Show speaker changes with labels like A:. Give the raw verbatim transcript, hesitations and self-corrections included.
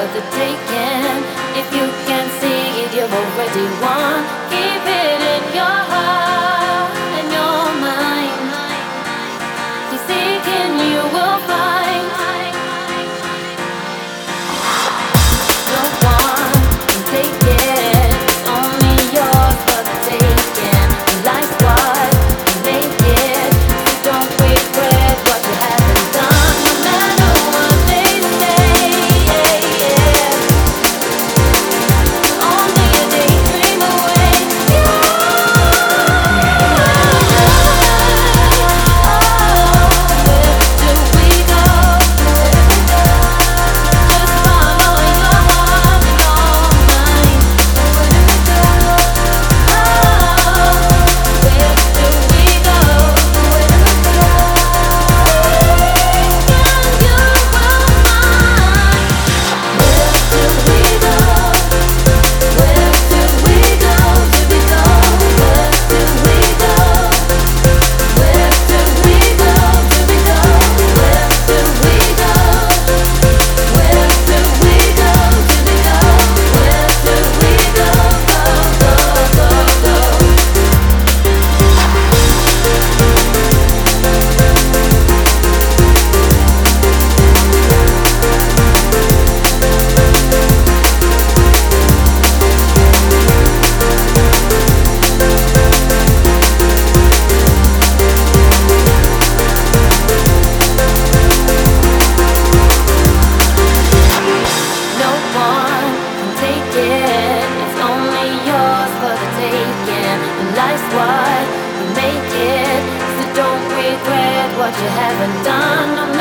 A: for the taking. If you can see it, you've already won. Keep it in your heart and your mind. Keep seeking, you will find. No one can take it. It's only yours for the taking. And life's what you make it. So don't regret what you haven't done, no matter what they say. Yeah, yeah. Only a daydream away. Life's what you make it, so don't regret what you haven't done.